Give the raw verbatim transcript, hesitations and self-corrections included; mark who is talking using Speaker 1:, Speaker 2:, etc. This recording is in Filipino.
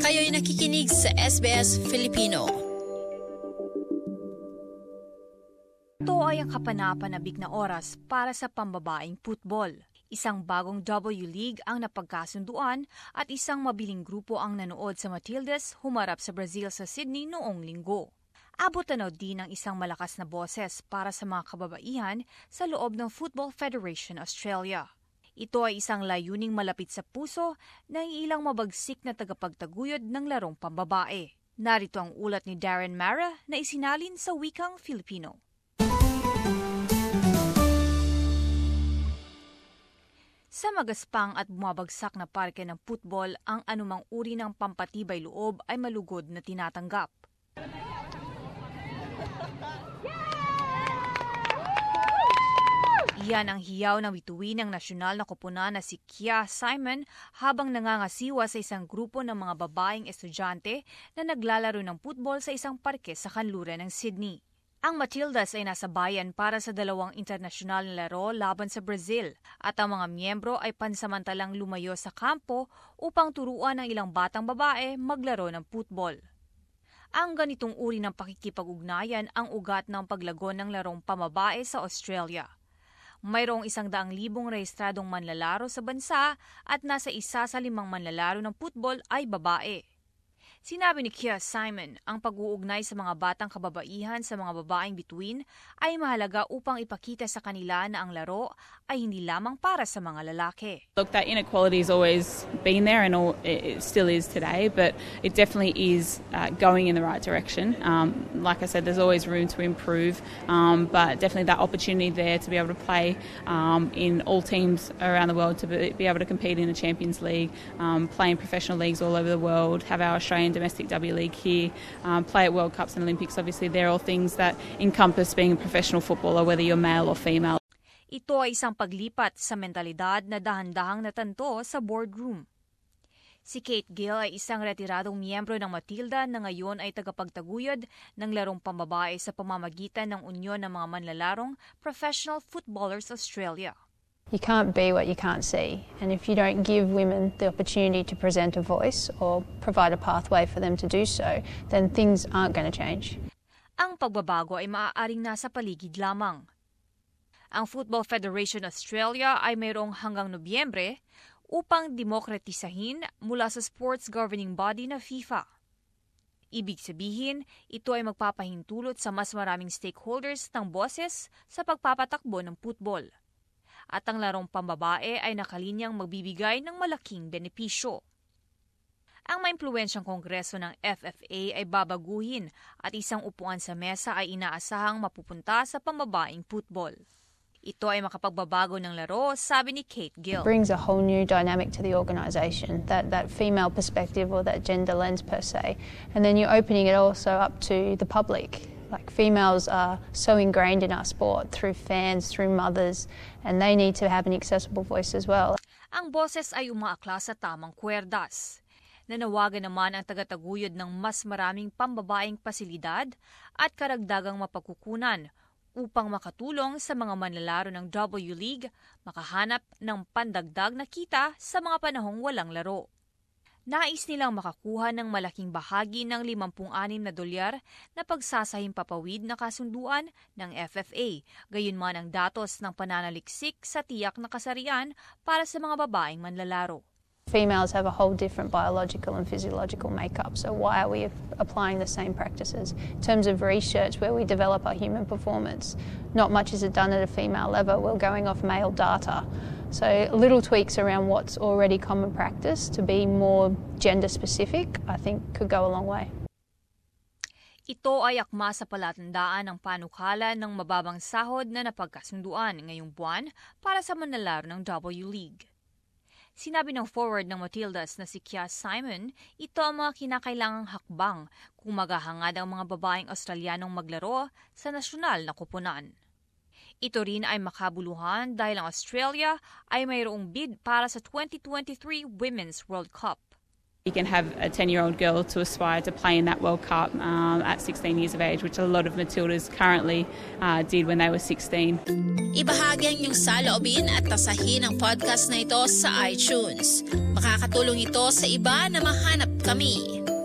Speaker 1: Kayo'y nakikinig sa S B S Filipino.
Speaker 2: Ito ay ang kapanapanabik na oras para sa pambabaeng football. Isang bagong W League ang napagkasunduan at isang mabiling grupo ang nanood sa Matildas humarap sa Brazil sa Sydney noong linggo. Abot tanaw din ng isang malakas na boses para sa mga kababaihan sa loob ng Football Federation Australia. Ito ay isang layuning malapit sa puso ng ilang mabagsik na tagapagtaguyod ng larong pambabae. Narito ang ulat ni Darren Mara na isinalin sa wikang Filipino. Sa magaspang at bumabagsak na parke ng football, ang anumang uri ng pampatibay loob ay malugod na tinatanggap. Iyan ang hiyaw ng bituin ng nasyonal na koponan na si Kia Simon habang nangangasiwa sa isang grupo ng mga babaeng estudyante na naglalaro ng football sa isang parke sa kanluran ng Sydney. Ang Matildas ay nasa bayan para sa dalawang internasyonal na laro laban sa Brazil at ang mga miyembro ay pansamantalang lumayo sa kampo upang turuan ng ilang batang babae maglaro ng football. Ang ganitong uri ng pakikipag-ugnayan ang ugat ng paglagon ng larong pambabae sa Australia. Mayroong isang daang libong rehistradong manlalaro sa bansa at nasa isa sa limang manlalaro ng football ay babae. Sinabi ni Kia Simon, ang pag-uugnay sa mga batang kababaihan sa mga babaeng bituin ay mahalaga upang ipakita sa kanila na ang laro ay hindi lamang para sa mga lalaki.
Speaker 3: Look, that inequality has always been there and all, it still is today, but it definitely is uh, going in the right direction. Um, like I said, there's always room to improve, um, but definitely that opportunity there to be able to play um, in all teams around the world, to be, be able to compete in the Champions League, um, play in professional leagues all over the world, have our Australian domestic W League here, um, play at World Cups and Olympics. Obviously, they're all things that encompass being a professional footballer, whether you're male or female.
Speaker 2: Ito ay isang paglipat sa mentalidad na dahan-dahang natanto sa boardroom. Si Kate Gill ay isang retiradong miyembro ng Matilda na ngayon ay tagapagtaguyod ng larong pambabae sa pamamagitan ng Unyon ng mga Manlalarong Professional Footballers Australia.
Speaker 4: You can't be what you can't see, and if you don't give women the opportunity to present a voice or provide a pathway for them to do so, then things aren't going to change.
Speaker 2: Ang pagbabago ay maaaring nasa paligid lamang. Ang Football Federation Australia ay mayroong hanggang Nobyembre upang demokratisahin mula sa sports governing body na FIFA. Ibig sabihin, ito ay magpapahintulot sa mas maraming stakeholders ng boses sa pagpapatakbo ng football. At ang larong pambabae ay nakalinyang magbibigay ng malaking benepisyo. Ang maimpluwensyang kongreso ng F F A ay babaguhin at isang upuan sa mesa ay inaasahang mapupunta sa pambabaeng football. Ito ay makapagbabago ng laro, sabi ni Kate Gill.
Speaker 4: It brings a whole new dynamic to the organisation, that, that female perspective or that gender lens per se. And then you're opening it also up to the public. Like, females are so ingrained in our sport through fans, through mothers, and they need to have an accessible voice as well.
Speaker 2: Ang boses ay umaakla sa tamang kwerdas. Nanawagan naman ang tagataguyod ng mas maraming pambabaeng pasilidad at karagdagang mapagkukunan upang makatulong sa mga manlalaro ng W League makahanap ng pandagdag na kita sa mga panahong walang laro. Nais nilang makakuha ng malaking bahagi ng limampu't anim na dolyar na pagsasahing papawid na kasunduan ng F F A, gayunman ang datos ng pananaliksik sa tiyak na kasarian para sa mga babaeng manlalaro.
Speaker 4: Females have a whole different biological and physiological makeup, so why are we applying the same practices? In terms of research where we develop our human performance, not much is done at a female level. We're going off male data. So little tweaks around what's already common practice to be more gender specific, I think could go a long way.
Speaker 2: Ito ay akma sa palatandaan ng panukala ng mababang sahod na napagkasunduan ngayong buwan para sa manlalaro ng W League. Sinabi ng forward ng Matildas na si Kia Simon, ito ang mga kinakailangang hakbang kung maghahangad ang mga babaeng Australianong maglaro sa nasyonal na koponan. Ito rin ay makabuluhan dahil ang Australia ay mayroong bid para sa twenty twenty-three Women's World Cup.
Speaker 3: You can have a ten-year-old girl to aspire to play in that World Cup um, at sixteen years of age, which a lot of Matildas currently uh, did when they were sixteen.
Speaker 1: Ibahagi ang iyong saloobin at tasahin ang podcast na ito sa iTunes. Makakatulong ito sa iba na mahanap kami.